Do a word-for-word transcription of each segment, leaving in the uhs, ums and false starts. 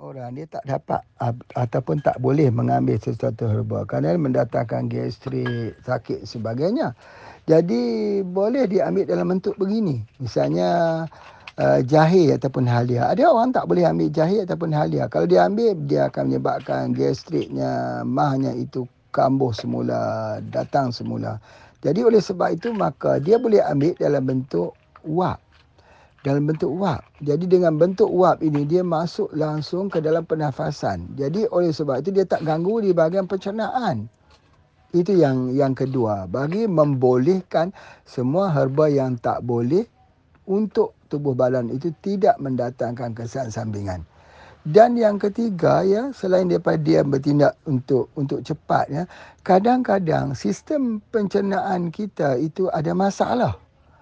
orang dia tak dapat ataupun tak boleh mengambil sesuatu herba kerana mendatangkan gastrik, sakit sebagainya. Jadi boleh diambil dalam bentuk begini. Misalnya uh, jahe ataupun halia. Ada orang tak boleh ambil jahe ataupun halia. Kalau dia ambil, dia akan menyebabkan gastriknya, mahnya itu kambuh semula, datang semula. Jadi oleh sebab itu maka dia boleh ambil dalam bentuk wap. Dalam bentuk wap. Jadi dengan bentuk wap ini dia masuk langsung ke dalam pernafasan. Jadi oleh sebab itu dia tak ganggu di bahagian pencernaan. Itu yang yang kedua. Bagi membolehkan semua herba yang tak boleh untuk tubuh badan itu tidak mendatangkan kesan sampingan. Dan yang ketiga ya, selain daripada dia bertindak untuk untuk cepat ya, kadang-kadang sistem pencernaan kita itu ada masalah.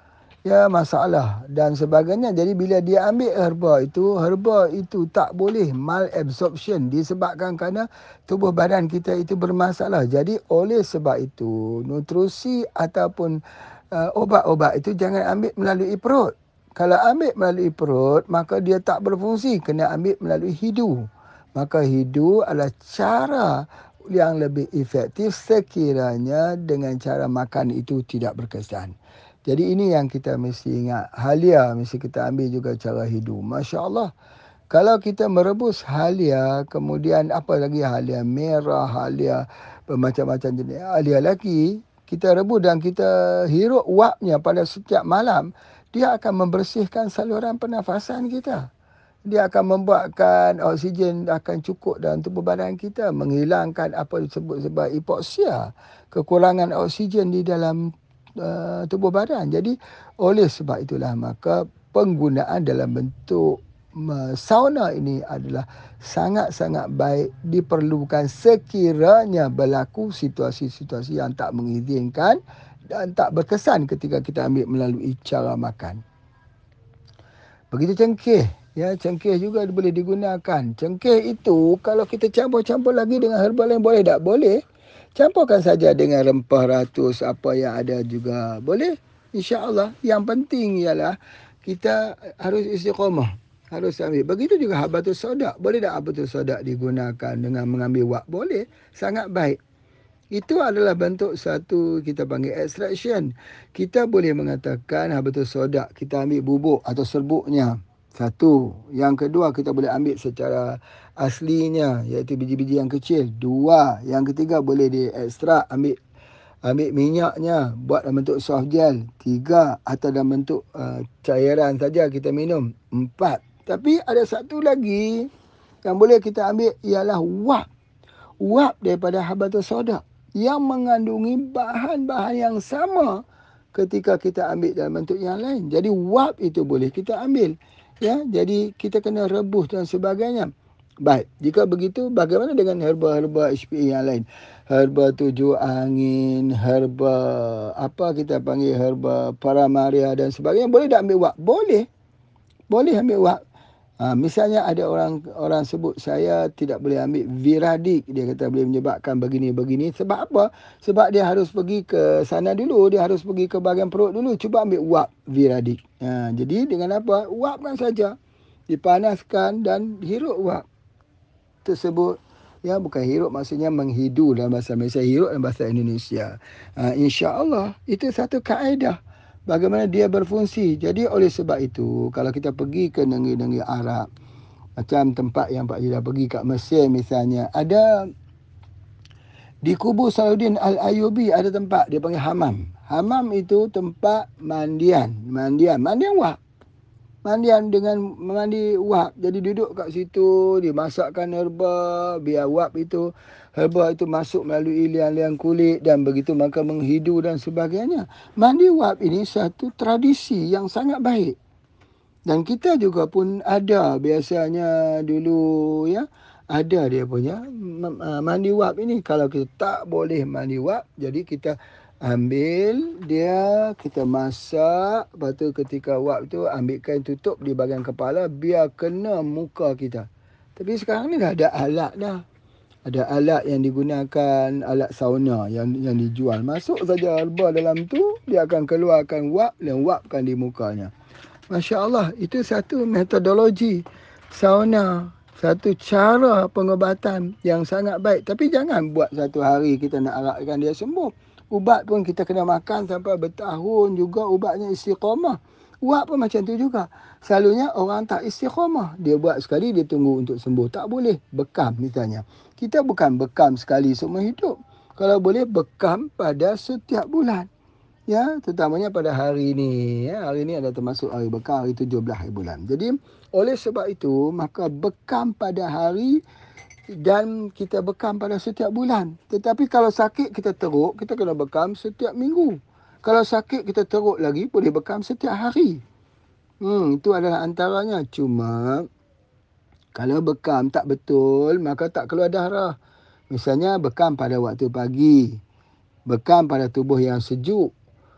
Ya, masalah dan sebagainya. Jadi bila dia ambil herba itu, herba itu tak boleh malabsorption disebabkan kerana tubuh badan kita itu bermasalah. Jadi oleh sebab itu, nutrisi ataupun uh, obat-obat itu jangan ambil melalui perut. Kalau ambil melalui perut, maka dia tak berfungsi. Kena ambil melalui hidu. Maka hidu adalah cara yang lebih efektif sekiranya dengan cara makan itu tidak berkesan. Jadi ini yang kita mesti ingat. Halia mesti kita ambil juga cara hidu. Masya Allah. Kalau kita merebus halia, kemudian apa lagi halia merah, halia bermacam-macam jenis halia lagi, kita rebus dan kita hirup wapnya pada setiap malam, dia akan membersihkan saluran pernafasan kita. Dia akan membuatkan oksigen akan cukup dalam tubuh badan kita, menghilangkan apa disebut sebagai hipoksia, kekurangan oksigen di dalam Uh, tubuh badan. Jadi oleh sebab itulah maka penggunaan dalam bentuk uh, sauna ini adalah sangat-sangat baik diperlukan sekiranya berlaku situasi-situasi yang tak mengizinkan dan tak berkesan ketika kita ambil melalui cara makan. Begitu cengkeh. Ya, cengkeh juga boleh digunakan. Cengkeh itu kalau kita campur-campur lagi dengan herba lain boleh tak? Boleh. Campurkan saja dengan rempah ratus apa yang ada juga. Boleh? InsyaAllah. Yang penting ialah kita harus istiqamah. Harus ambil. Begitu juga habatus sodak. Boleh tak habatus sodak digunakan dengan mengambil wak? Boleh. Sangat baik. Itu adalah bentuk satu kita panggil extraction. Kita boleh mengatakan habatus sodak. Kita ambil bubuk atau serbuknya. Satu. Yang kedua kita boleh ambil secara aslinya iaitu biji-biji yang kecil. Dua. Yang ketiga boleh diekstrak, ambil ambil minyaknya buat dalam bentuk soft gel. Tiga. Atau dalam bentuk uh, cairan saja kita minum. Empat. Tapi ada satu lagi yang boleh kita ambil ialah wap. Wap daripada habatus sodak yang mengandungi bahan-bahan yang sama ketika kita ambil dalam bentuk yang lain. Jadi wap itu boleh kita ambil. Ya, jadi kita kena rebus dan sebagainya. Baik, jika begitu bagaimana dengan herba-herba H P A yang lain? Herba tujuh angin, herba apa kita panggil herba paramaria dan sebagainya. Boleh tak ambil wap? Boleh. Boleh ambil wap. Ha, misalnya ada orang orang sebut saya tidak boleh ambil viradik. Dia kata boleh menyebabkan begini-begini. Sebab apa? Sebab dia harus pergi ke sana dulu. Dia harus pergi ke bahagian perut dulu. Cuba ambil wap viradik. Ha, jadi dengan apa? Wapkan saja. Dipanaskan dan hirup wap tersebut. Ya, bukan hirup maksudnya menghidu dalam bahasa Malaysia. Hirup dalam bahasa Indonesia. Ha, InsyaAllah itu satu kaedah. Bagaimana dia berfungsi. Jadi oleh sebab itu, kalau kita pergi ke negeri-negeri Arab, macam tempat yang Pak Haji dah pergi kat Mesir misalnya, ada di kubur Salahuddin Al-Ayyubi ada tempat dia panggil hamam. Hamam itu tempat mandian. Mandian. Mandian wap. Mandian dengan mandi wap. Jadi duduk kat situ, dimasakkan herba, biar wap itu, herba itu masuk melalui liang-liang kulit dan begitu maka menghidu dan sebagainya. Mandi wap ini satu tradisi yang sangat baik. Dan kita juga pun ada biasanya dulu ya, ada dia punya mandi wap ini. Kalau kita tak boleh mandi wap, jadi kita ambil dia, kita masak. Lepas tu ketika wap tu ambil kain tutup di bahagian kepala biar kena muka kita. Tapi sekarang ni dah ada alat dah. Ada alat yang digunakan, alat sauna yang yang dijual. Masuk saja herba dalam tu, dia akan keluarkan wap dan wapkan di mukanya. Masya Allah, itu satu metodologi sauna satu cara pengobatan yang sangat baik. Tapi jangan buat satu hari kita nak harapkan dia sembuh. Ubat pun kita kena makan sampai bertahun juga ubatnya istiqamah. Ubat pun macam tu juga. Selalunya orang tak istiqamah. Dia buat sekali, dia tunggu untuk sembuh. Tak boleh. Bekam misalnya. Kita bukan bekam sekali seumur hidup. Kalau boleh bekam pada setiap bulan. Ya, terutamanya pada hari ini. Ya, hari ini ada termasuk hari bekam, hari tujuh belas hari bulan. Jadi, oleh sebab itu, maka bekam pada hari dan kita bekam pada setiap bulan. Tetapi kalau sakit kita teruk, kita kena bekam setiap minggu. Kalau sakit kita teruk lagi, boleh bekam setiap hari. Hmm, itu adalah antaranya. Cuma, kalau bekam tak betul, maka tak keluar darah. Misalnya bekam pada waktu pagi. Bekam pada tubuh yang sejuk.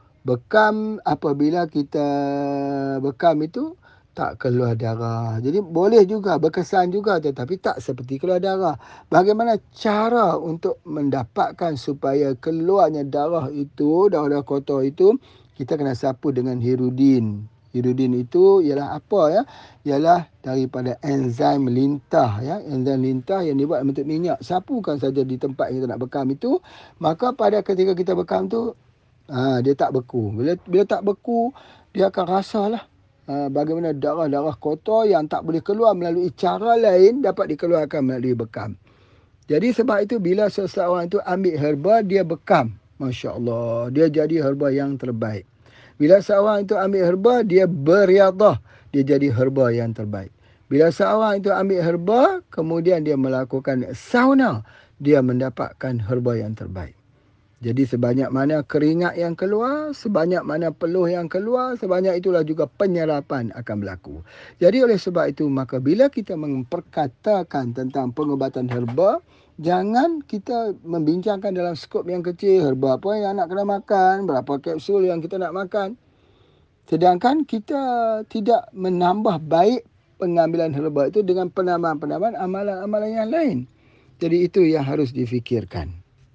Bekam apabila kita bekam itu tak keluar darah. Jadi boleh juga, berkesan juga, tetapi tak seperti keluar darah. Bagaimana cara untuk mendapatkan supaya keluarnya darah itu, darah-darah kotor itu, kita kena sapu dengan hirudin. Hirudin itu ialah apa ya? Ialah daripada enzim lintah ya, enzim lintah yang dibuat bentuk minyak. Sapukan saja di tempat yang kita nak bekam itu, maka pada ketika kita bekam tu, Ha, dia tak beku. Bila bila tak beku, dia akan rasalah ha, bagaimana darah-darah kotor yang tak boleh keluar melalui cara lain dapat dikeluarkan melalui bekam. Jadi sebab itu bila seseorang itu ambil herba, dia bekam. Masya Allah, dia jadi herba yang terbaik. Bila seorang itu ambil herba, dia beriadah, dia jadi herba yang terbaik. Bila seorang itu ambil herba, kemudian dia melakukan sauna, dia mendapatkan herba yang terbaik. Jadi sebanyak mana keringat yang keluar, sebanyak mana peluh yang keluar, sebanyak itulah juga penyerapan akan berlaku. Jadi oleh sebab itu, maka bila kita memperkatakan tentang pengobatan herba, jangan kita membincangkan dalam skop yang kecil, herba apa yang nak kena makan, berapa kapsul yang kita nak makan. Sedangkan kita tidak menambah baik pengambilan herba itu dengan penambahan-penambahan amalan-amalan yang lain. Jadi itu yang harus difikirkan.